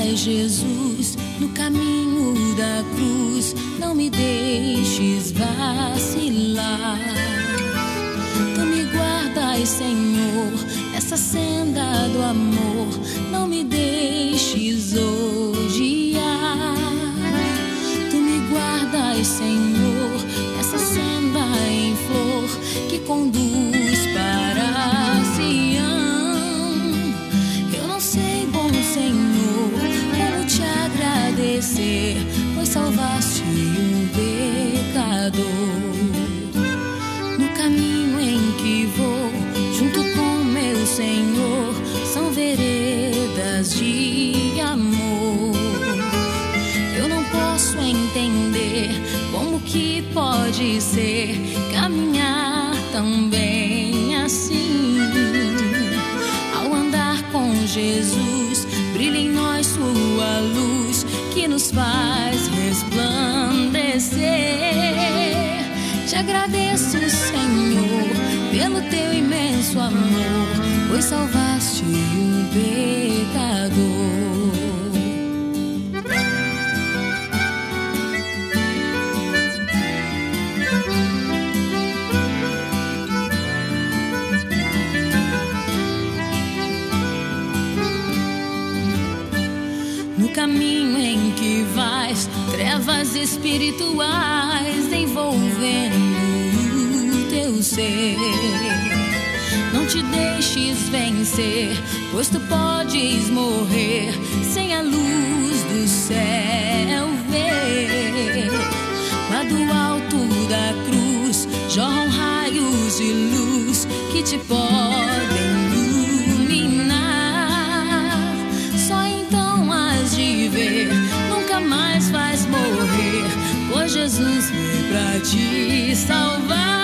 vais, Jesus, no caminho da cruz. Não me deixes vacilar. Tu me guardas, Senhor, nessa senda do amor. Não me deixes odiar. Tu me guardas, Senhor, nessa senda em flor que conduz para Sião. Eu não sei, bom Senhor, como te agradecer, pois salvaste um pecador. No caminho em que vou, junto com meu Senhor, são veredas de amor. Eu não posso entender como que pode ser caminhar tão bem assim. Ao andar com Jesus, brilha em nós sua luz que nos faz resplandecer. Te agradeço, Senhor, pelo teu imenso amor, pois salvaste um pecador. No caminho em que vais, trevas espirituais envolvendo o teu ser. Não te deixes vencer, pois tu podes morrer sem a luz do céu ver. Lá do alto da cruz jorram raios de luz que te podem iluminar. Só então has de ver, nunca mais vais morrer, pois Jesus veio pra te salvar.